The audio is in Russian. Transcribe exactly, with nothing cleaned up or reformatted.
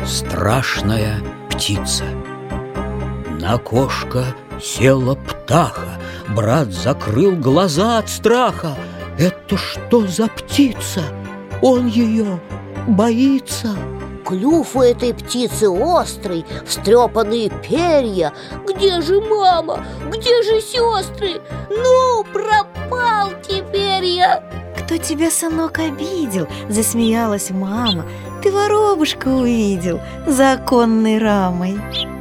страшная птица. На окошко села птаха. Брат закрыл глаза от страха. Это что за птица? Он ее боится. Клюв у этой птицы острый, встрепанные перья. Где же мама? Где же сестры? Ну, пропал теперь я. Кто тебя, сынок, обидел? Засмеялась мама. Ты воробушка увидел за оконной рамой.